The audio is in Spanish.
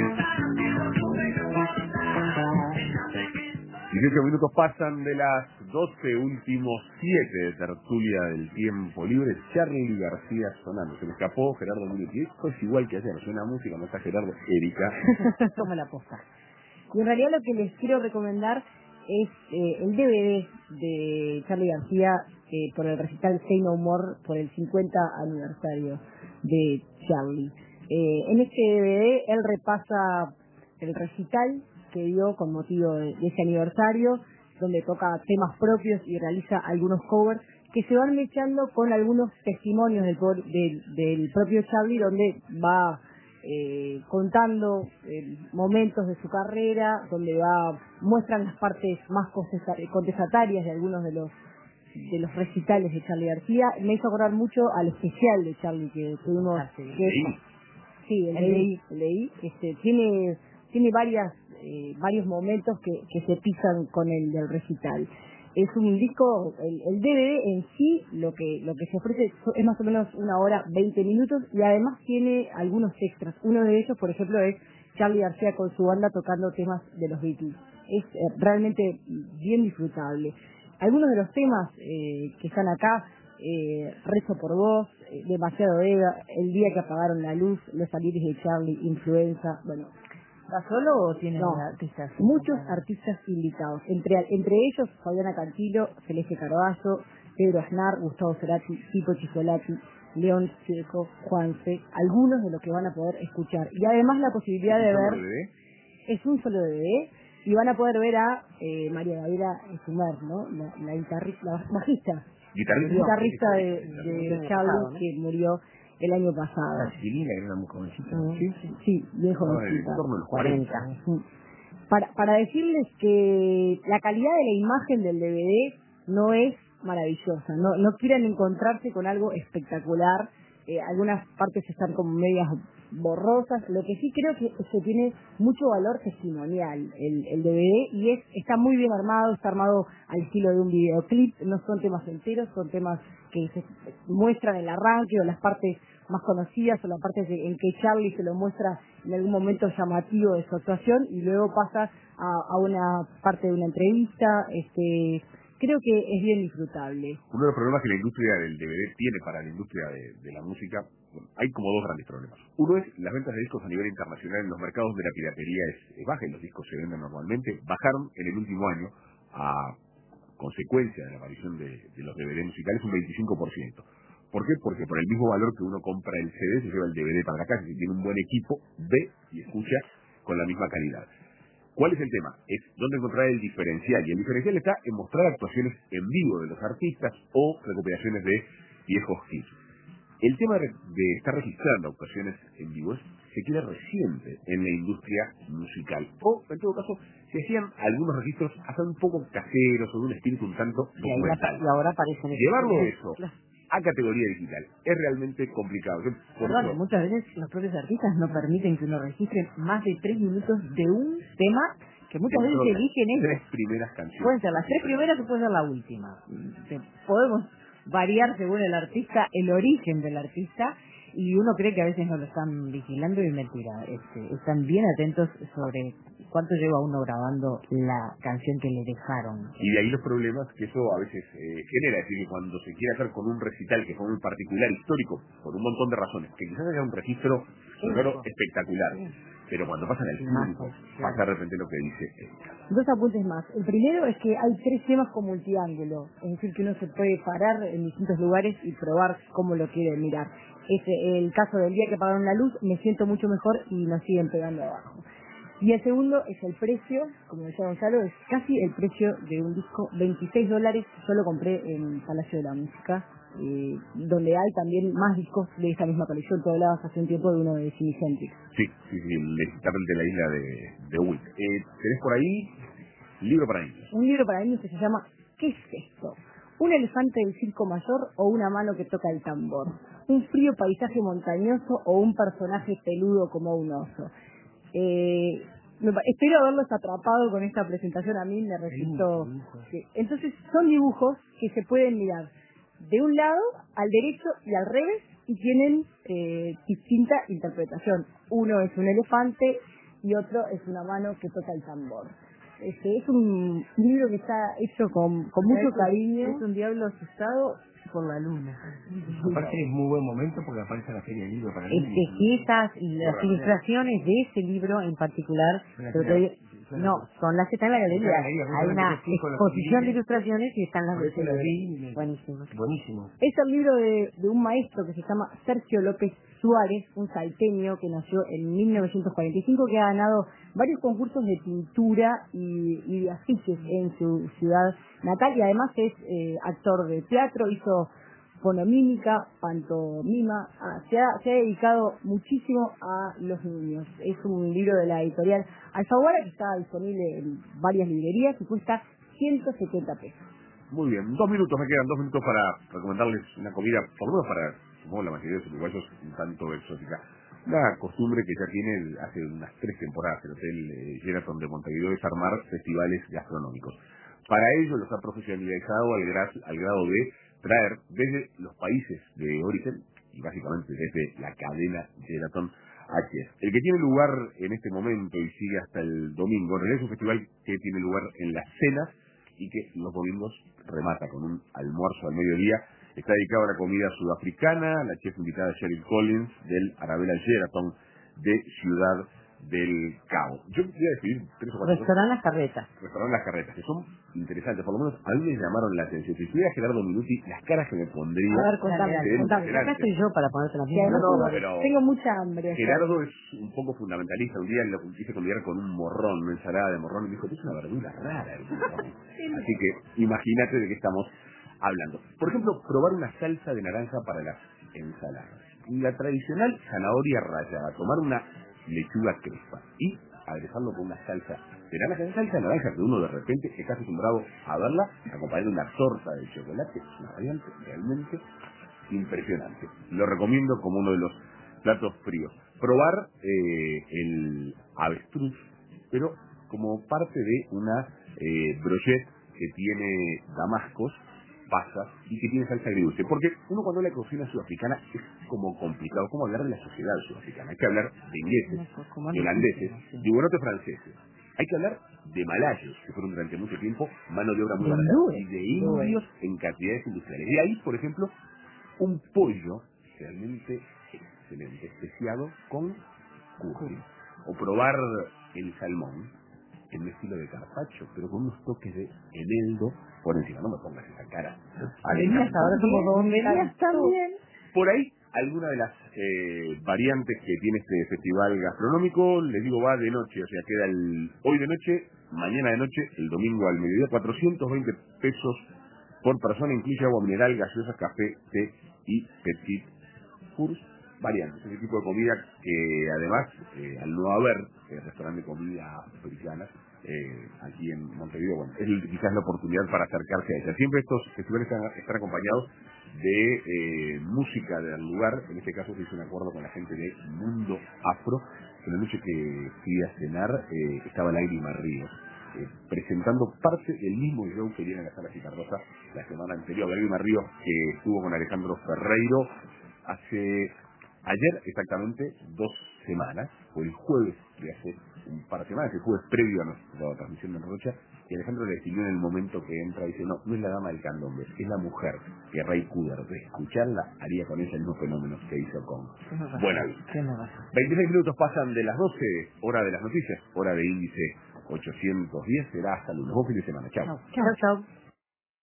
18 minutos pasan de las 12, últimos 7 de tertulia del tiempo libre. Charly García sonando. Se le escapó Gerardo Militi. Esto es igual que ayer. Suena música, no está Gerardo. Erika. Toma la posta. Y en realidad lo que les quiero recomendar es el DVD de Charly García por el recital Say No More por el 50 aniversario de Charly. En este DVD él repasa el recital que dio con motivo de ese aniversario, donde toca temas propios y realiza algunos covers que se van mechando con algunos testimonios del propio Charly, donde va contando momentos de su carrera, donde muestran las partes más contestatarias de algunos de los recitales de Charly García. Me hizo acordar mucho al especial de Charly que tuvimos. Leí. Tiene varios momentos que se pisan con el del recital. Es un disco, el DVD en sí, lo que se ofrece es más o menos 1 hora 20 minutos y además tiene algunos extras. Uno de ellos, por ejemplo, es Charly García con su banda tocando temas de los Beatles. Es realmente bien disfrutable. Algunos de los temas que están acá, Rezo por vos, Demasiado Eva, El día que apagaron la luz, Los salires de Charly, Influenza, bueno. ¿Va solo o tiene artistas? Muchos artistas invitados, entre ellos Fabiana Cantilo, Celeste Carballo, Pedro Aznar, Gustavo Cerati, Pipo Chisolati, León Checo, Juanse, algunos de los que van a poder escuchar. Y además la posibilidad de ver... Es un solo DVD y van a poder ver a María Gabriela Sumar, ¿no? La bajista. Guitarrista de Charly, que murió el año pasado. Silvina era una muy jovencita. Sí, bien jovencita. En torno al 40. Para decirles que la calidad de la imagen del DVD no es maravillosa. No quieran encontrarse con algo espectacular. Algunas partes están como medias borrosas. Lo que sí creo que tiene mucho valor testimonial el DVD y está muy bien armado, está armado al estilo de un videoclip. No son temas enteros, son temas que se muestran el arranque o las partes más conocidas o las partes en que Charly se lo muestra en algún momento llamativo de su actuación y luego pasa a una parte de una entrevista. Creo que es bien disfrutable. Uno de los problemas que la industria del DVD tiene para la industria de la música, hay como dos grandes problemas. Uno es las ventas de discos a nivel internacional en los mercados de la piratería es baja y los discos se venden normalmente. Bajaron en el último año a consecuencia de la aparición de los DVD musicales un 25%. ¿Por qué? Porque por el mismo valor que uno compra el CD, se lleva el DVD para la casa. Si tiene un buen equipo, ve y escucha con la misma calidad. ¿Cuál es el tema? Es dónde encontrar el diferencial. Y el diferencial está en mostrar actuaciones en vivo de los artistas o recuperaciones de viejos hits. El tema de estar registrando actuaciones en vivo se queda reciente en la industria musical. O, en todo caso, se hacían algunos registros hasta un poco caseros o de un espíritu un tanto documental. Y ahora aparecen... Llevarlo eso a categoría digital es realmente complicado. Perdón, muchas veces los propios artistas no permiten que uno registre más de 3 minutos de un tema que muchas veces eligen ellos. 3 primeras canciones. Pueden ser las 3 primeras o puede ser la última. Podemos variar según el artista, el origen del artista, y uno cree que a veces no lo están vigilando y es mentira. Están bien atentos sobre cuánto lleva uno grabando la canción que le dejaron. Y de ahí los problemas que eso a veces genera. Es decir, que cuando se quiere hacer con un recital que fue muy particular, histórico, por un montón de razones, que quizás haya un registro sonoro espectacular, pero cuando pasan al público, pasa de repente lo que dice Erika. 2 apuntes más. El primero es que hay 3 temas con multiángulo, es decir, que uno se puede parar en distintos lugares y probar cómo lo quiere mirar. El caso del día que apagaron la luz, me siento mucho mejor y nos siguen pegando abajo. Y el segundo es el precio, como decía Gonzalo, es casi el precio de un disco, $26. Yo lo compré en Palacio de la Música, donde hay también más discos de esta misma colección. Tú hablabas hace un tiempo de uno de Jimi Hendrix. Sí, el Destapel de la isla de Wick. ¿Tenés por ahí libro para niños? Un libro para niños que se llama ¿Qué es esto? ¿Un elefante del circo mayor o una mano que toca el tambor? ¿Un frío paisaje montañoso o un personaje peludo como un oso? Espero haberlos atrapado con esta presentación. A mí me resultó... Entonces son dibujos que se pueden mirar de un lado al derecho y al revés y tienen distinta interpretación. Uno es un elefante y otro es una mano que toca el tambor. Es un libro que está hecho con mucho cariño. Es un diablo asustado por la luna. Aparte es muy buen momento porque aparece la Feria del Libro para niños. Las ilustraciones de ese libro en particular, no, son las que están en la galería. Hay una exposición de ilustraciones y están las de ese libro. Buenísimo. Es el libro de un maestro que se llama Sergio López Suárez, un salteño que nació en 1945, que ha ganado varios concursos de pintura y de afiches en su ciudad natal, y además es actor de teatro, hizo fonomímica, pantomima, se ha dedicado muchísimo a los niños. Es un libro de la editorial Alfaguara que está disponible en varias librerías y cuesta 170 pesos. Muy bien, 2 minutos, me quedan 2 minutos para recomendarles una comida, por lo menos para, supongo, la mayoría de los uruguayos, un tanto exótica. Una costumbre que ya tiene hace unas 3 temporadas el Hotel Sheraton de Montevideo es armar festivales gastronómicos. Para ello los ha profesionalizado al grado de traer desde los países de origen, y básicamente desde la cadena Sheraton, a chefs. El que tiene lugar en este momento y sigue hasta el domingo, en realidad es un festival que tiene lugar en las cenas y que los domingos remata con un almuerzo al mediodía. Está dedicado a la comida sudafricana, la chef invitada Cheryl Collins del Arabella Sheraton de Ciudad del Cabo. Yo voy a decir 3 o 4 Restaurante Las Carretas. Restaurante Las Carretas, que son interesantes, por lo menos a mí me llamaron la atención. Si estuviera Gerardo Minuti, las caras que me pondría... A ver, contame. Acá estoy yo para ponerte la Sí, misma. pero tengo mucha hambre. Gerardo es un poco fundamentalista. Un día lo quise convidar con un morrón, una ensalada de morrón, y me dijo, es una verdura rara el morrón. Así que imagínate de qué estamos hablando. Por ejemplo, probar una salsa de naranja para las ensaladas. La tradicional zanahoria rallada, tomar una lechuga crespa y aderezarlo con una salsa de naranja. Esa salsa de naranja que uno de repente está acostumbrado a verla acompañada de una torta de chocolate, es una variante realmente impresionante. Lo recomiendo como uno de los platos fríos. Probar el avestruz, pero como parte de una brochette que tiene damascos, pasas y que tiene salsa agridulce. Porque uno cuando habla de cocina sudafricana es como complicado, como hablar de la sociedad sudafricana. Hay que hablar de ingleses, de holandeses, de hugonotes franceses. Hay que hablar de malayos, que fueron durante mucho tiempo mano de obra muy barata, y de indios en cantidades industriales. Y ahí, por ejemplo, un pollo realmente excelente, especiado con curry. O probar el salmón en un estilo de carpaccio, pero con unos toques de eneldo por encima. No me pongas esa cara. Venías ahora como dos, venías también. Por ahí, alguna de las variantes que tiene este festival gastronómico, les digo, va de noche, o sea, queda hoy de noche, mañana de noche, el domingo al mediodía, 420 pesos por persona, incluye agua mineral, gaseosa, café, té y petit fours, variantes. Ese tipo de comida que además, al no haber restaurante de comida africana aquí en Montevideo, bueno, es quizás la oportunidad para acercarse a ella. Siempre estos festivales están acompañados de música del lugar. En este caso se hizo un acuerdo con la gente de Mundo Afro. En la noche que fui a cenar estaba Lágrima Ríos presentando parte del mismo show que viene en la Sala Citarrosa la semana anterior. Lágrima Ríos, que estuvo con Alejandro Ferreiro ayer exactamente 2 semanas, fue el jueves de hace un par de semanas, el jueves previo a nuestra transmisión de Rocha, y Alejandro le definió en el momento que entra y dice, no es la dama del candombe, es la mujer que Ray Cooder, de escucharla, haría con ella el mismo fenómeno que hizo con Buenavista. 26 minutos pasan de las 12, hora de las noticias, hora de índice 810, será hasta lunes. Buen fin de semana, chao. Chao.